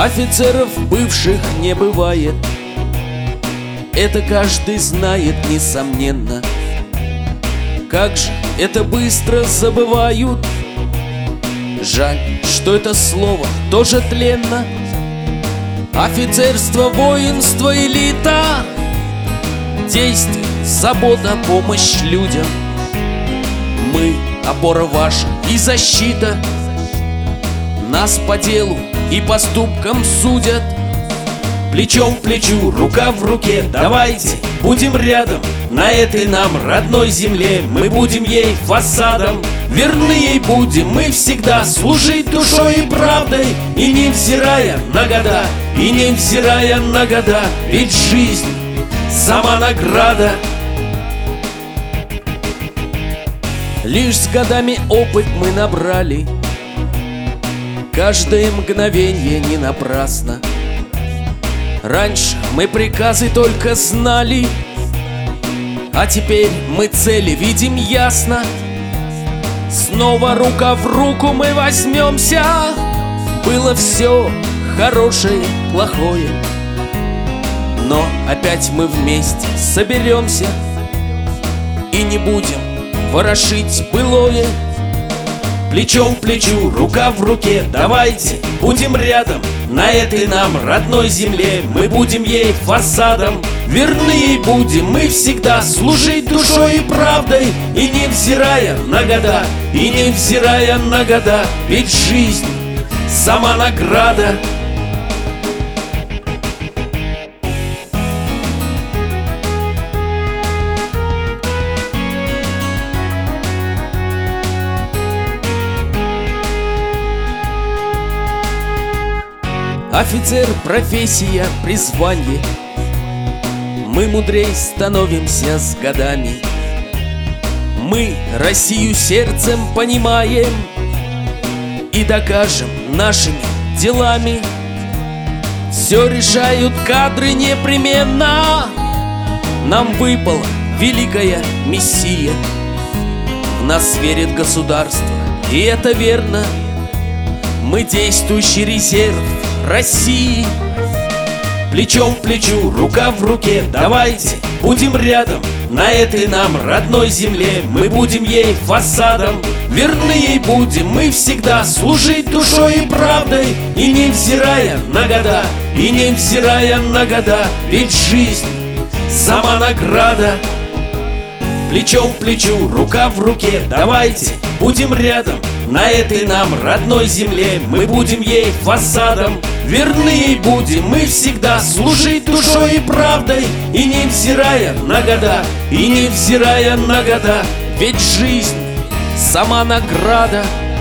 Офицеров бывших не бывает, это каждый знает, несомненно. Как же это быстро забывают. Жаль, что это слово тоже тленно. Офицерство, воинство, элита, действие, забота, помощь людям. Мы — опора ваша и защита. Нас по делу и поступкам судят. Плечом к плечу, рука в руке, давайте будем рядом. На этой нам родной земле мы будем ей фасадом. Верны ей будем мы всегда, служить душой и правдой. И невзирая на года, и невзирая на года, ведь жизнь сама награда. Лишь с годами опыт мы набрали, каждое мгновенье не напрасно. Раньше мы приказы только знали, а теперь мы цели видим ясно. Снова рука в руку мы возьмемся. Было все хорошее, плохое, но опять мы вместе соберемся и не будем ворошить былое. Плечом к плечу, рука в руке, давайте будем рядом. На этой нам родной земле мы будем ей фасадом. Верны ей будем мы всегда, служить душой и правдой. И невзирая на года, и невзирая на года, ведь жизнь сама награда. Офицер — профессия, призвание. Мы мудрей становимся с годами. Мы Россию сердцем понимаем и докажем нашими делами. Все решают кадры непременно. Нам выпала великая миссия. В нас верит государство, и это верно. Мы действующий резерв России. Плечом к плечу, рука в руке, давайте будем рядом. На этой нам родной земле мы будем ей фасадом. Верны ей будем мы всегда, служить душой и правдой. И невзирая на года, и невзирая на года, ведь жизнь сама награда. Плечом к плечу, рука в руке, давайте будем рядом. На этой нам родной земле мы будем ей фасадом. Верны ей будем мы всегда, служить душой и правдой. И невзирая на года, и невзирая на года, ведь жизнь сама награда.